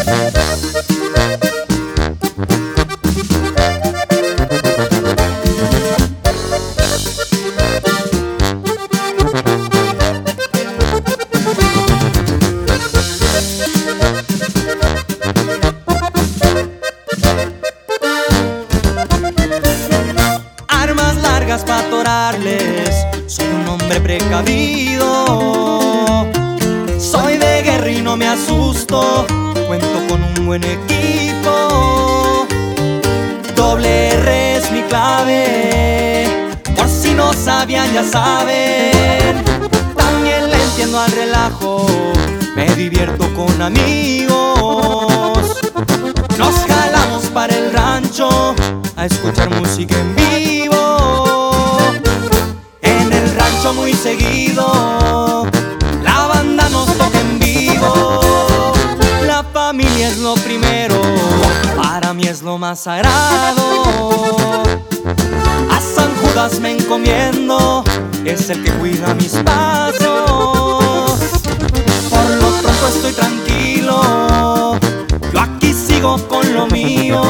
Armas largas para atorarles, soy un hombre precavido. Soy de guerra y no me asusto, cuento con un buen equipo. Doble R es mi clave, por si no sabían ya saben. También le entiendo al relajo, me divierto con amigos. Nos jalamos para el rancho a escuchar música en vivo. En el rancho muy seguido la banda nos toca en vivo. La familia es lo primero, para mí es lo más sagrado. A San Judas me encomiendo, es el que cuida mis pasos. Por lo pronto estoy tranquilo, yo aquí sigo con lo mío.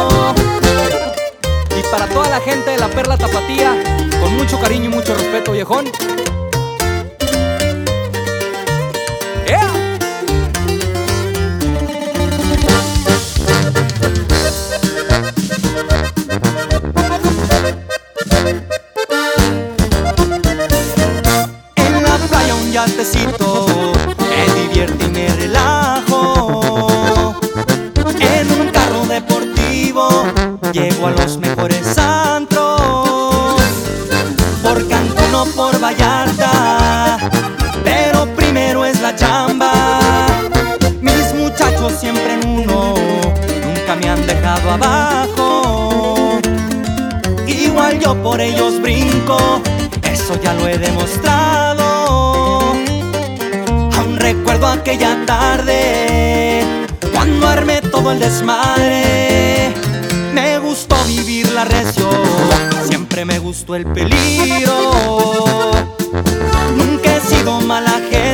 Y para toda la gente de la Perla Tapatía, con mucho cariño y mucho respeto, viejón. ¡Yeah! En la playa un yatecito, me divierte y me relajo. En un carro deportivo llego a los mejores antros. Por Cancún o por Vallarta, pero primero es la chamba. Mis muchachos siempre en uno, nunca me han dejado abajo. Igual yo por ellos brinco, eso ya lo he demostrado. Aún recuerdo aquella tarde, cuando armé todo el desmadre. Me gustó vivirla recio, siempre me gustó el peligro. Nunca he sido mala gente,